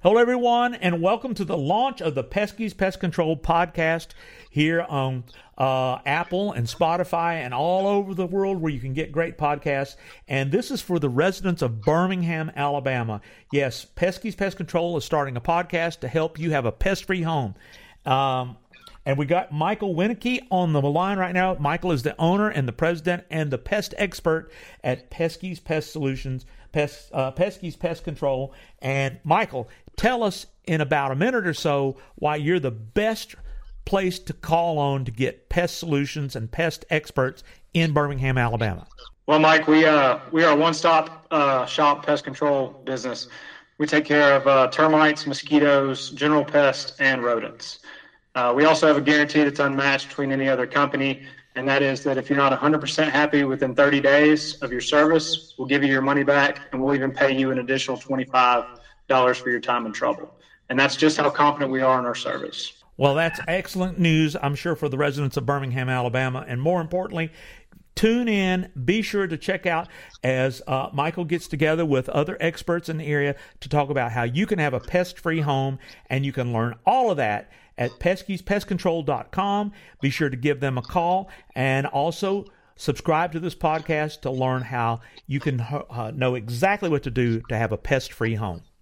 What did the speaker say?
Hello, everyone, and welcome to the launch of the Pesky's Pest Control podcast here on Apple and Spotify and all over the world where you can get great podcasts. And this is for the residents of Birmingham, Alabama. Yes, Pesky's Pest Control is starting a podcast to help you have a pest-free home. And we got Michael Winnecke on the line right now. Michael is the owner and the president and the pest expert at Pesky's Pest Solutions, Pesky's Pest Control. And Michael, tell us in about a minute or so why you're the best place to call on to get pest solutions and pest experts in Birmingham, Alabama. Well, Mike, we are a one-stop shop pest control business. We take care of termites, mosquitoes, general pests, and rodents. We also have a guarantee that's unmatched between any other company, and that is that if you're not 100% happy within 30 days of your service, we'll give you your money back, and we'll even pay you an additional $25 for your time and trouble. And that's just how confident we are in our service. Well, that's excellent news, I'm sure, for the residents of Birmingham, Alabama. And more importantly, tune in. Be sure to check out as Michael gets together with other experts in the area to talk about how you can have a pest-free home, and you can learn all of that at Pesky'sPestControl.com. Be sure to give them a call, and also subscribe to this podcast to learn how you can know exactly what to do to have a pest-free home.